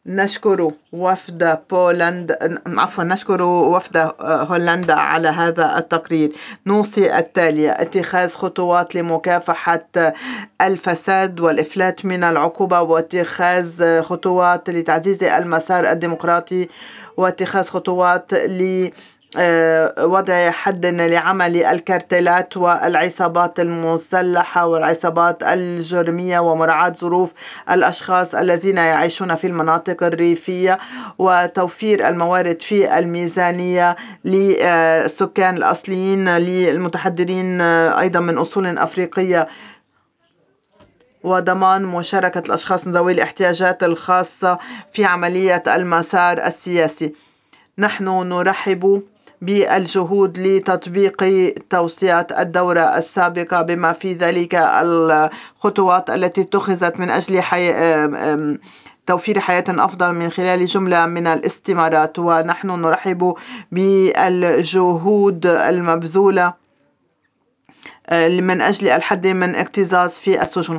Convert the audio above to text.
نشكر وفد نشكر وفد هولندا على هذا التقرير. نوصي التالي: اتخاذ خطوات لمكافحة الفساد والإفلات من العقوبة، واتخاذ خطوات لتعزيز المسار الديمقراطي، واتخاذ خطوات وضع حد لعمل الكارتيلات والعصابات المسلحة والعصابات الجرمية، ومراعاة ظروف الأشخاص الذين يعيشون في المناطق الريفية، وتوفير الموارد في الميزانية للسكان الأصليين للمتحضرين أيضا من أصول أفريقية، وضمان مشاركة الأشخاص ذوي الاحتياجات الخاصة في عملية المسار السياسي. نحن نرحب بالجهود لتطبيق توصيات الدورة السابقة، بما في ذلك الخطوات التي اتخذت من أجل توفير حياة أفضل من خلال جملة من الاستمارات. ونحن نرحب بالجهود المبذولة من أجل الحد من اكتظاظ في السجون.